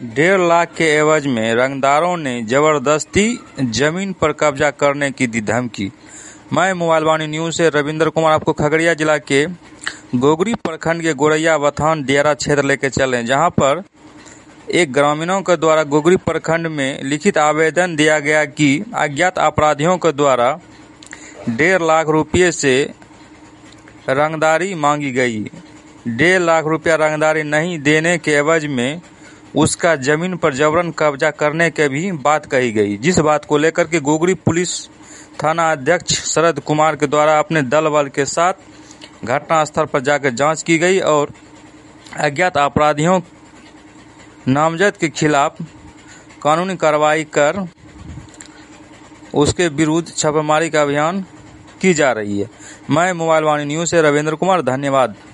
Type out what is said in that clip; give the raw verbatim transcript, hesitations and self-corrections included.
डेढ़ लाख के एवज में रंगदारों ने जबरदस्ती जमीन पर कब्जा करने की दी धमकी। मैं मोबाइल वाणी न्यूज से रविंद्र कुमार आपको खगड़िया जिला के गोगरी प्रखंड के गोरैया बथान दियारा क्षेत्र लेके चले, जहां पर एक ग्रामीणों के द्वारा गोगरी प्रखंड में लिखित आवेदन दिया गया कि अज्ञात अपराधियों के द्वारा डेढ़ लाख रुपये से रंगदारी मांगी गई। डेढ़ लाख रुपया रंगदारी नहीं देने के एवज में उसका जमीन पर जबरन कब्जा करने की भी बात कही गई, जिस बात को लेकर के गोगरी पुलिस थाना अध्यक्ष शरद कुमार के द्वारा अपने दल बल के साथ घटनास्थल पर जाकर जांच की गई और अज्ञात अपराधियों नामजद के खिलाफ कानूनी कार्रवाई कर उसके विरुद्ध छापेमारी का अभियान की जा रही है। मैं मोबाइल वाणी न्यूज से रविंद्र कुमार, धन्यवाद।